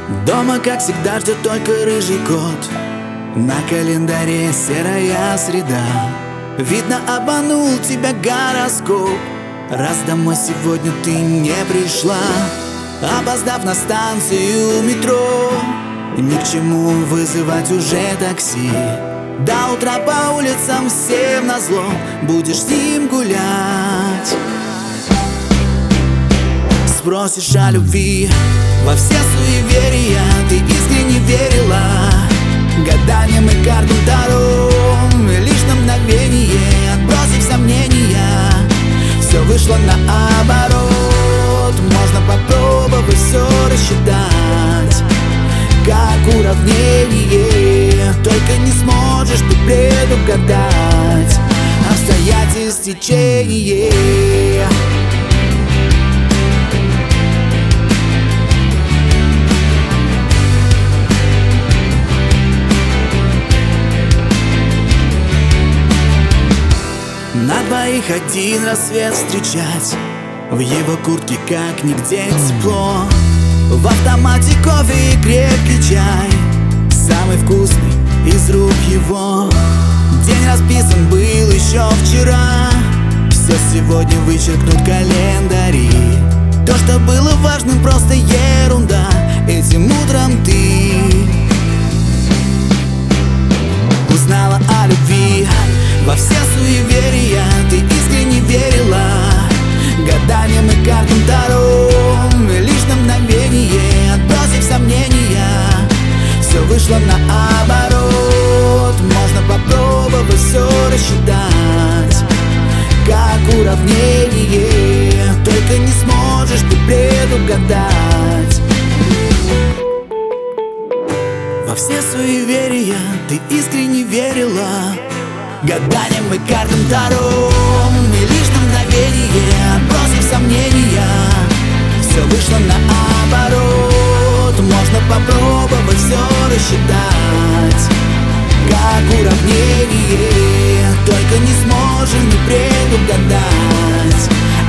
Дома, как всегда, ждет только рыжий кот. На календаре серая среда. Видно, обманул тебя гороскоп, раз домой сегодня ты не пришла, опоздав на станцию метро. Ни к чему вызывать уже такси. До утра по улицам всем назло будешь с ним гулять. Спросишь о любви, во все суеверия ты искренне верила. Гаданием и картам Таро, лишь на мгновение отбросив сомнения, все вышло наоборот. Можно попробовать все рассчитать как уравнение, только не сможешь ты предугадать обстоятельств течение. На двоих один рассвет встречать, в его куртке как нигде тепло. В автомате кофе и крепкий чай, самый вкусный из рук его. День расписан был еще вчера, все сегодня вычеркнут календари. То, что было важным, просто ерунда. Этим утром ты узнала о любви, во все суеверия ты искренне верила. Гаданием и картам Таро, лишь на мгновение отбросив сомнения, все вышло наоборот. Можно попробовать все рассчитать как уравнение, только не сможешь ты предугадать. Во все суеверия ты искренне верила. Гаданием и картам Таро, и лишь на мгновение отбросив сомнения, все вышло наоборот. Можно попробовать все рассчитать как уравнение, только не сможем не предугадать